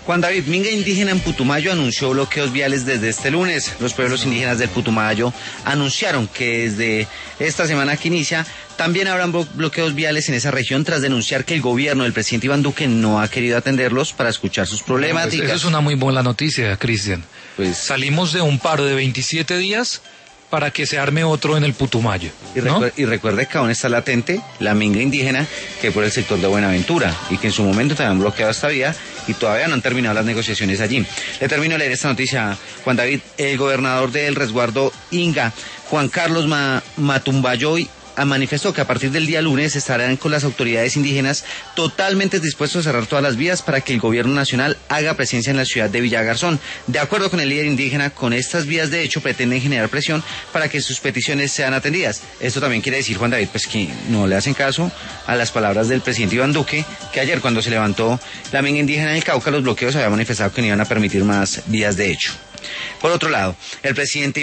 Juan David, Minga Indígena en Putumayo anunció bloqueos viales desde este lunes. Los pueblos indígenas del Putumayo anunciaron que desde esta semana que inicia también habrán bloqueos viales en esa región tras denunciar que el gobierno del presidente Iván Duque no ha querido atenderlos para escuchar sus problemáticas. Pues eso es una muy buena noticia, Cristian. Pues salimos de un paro de 27 días para que se arme otro en el Putumayo, ¿no? Y recuerde que aún está latente la minga indígena que por el sector de Buenaventura y que en su momento también han bloqueado esta vía y todavía no han terminado las negociaciones allí. Le termino de leer esta noticia, Juan David. El gobernador del resguardo Inga, Juan Carlos Matumbayoy, manifestó que a partir del día lunes estarán con las autoridades indígenas totalmente dispuestos a cerrar todas las vías para que el gobierno nacional haga presencia en la ciudad de Villagarzón. De acuerdo con el líder indígena, con estas vías de hecho pretenden generar presión para que sus peticiones sean atendidas. Esto también quiere decir, Juan David, pues que no le hacen caso a las palabras del presidente Iván Duque, que ayer cuando se levantó la minga indígena en el Cauca, los bloqueos había manifestado que no iban a permitir más vías de hecho. Por otro lado, el presidente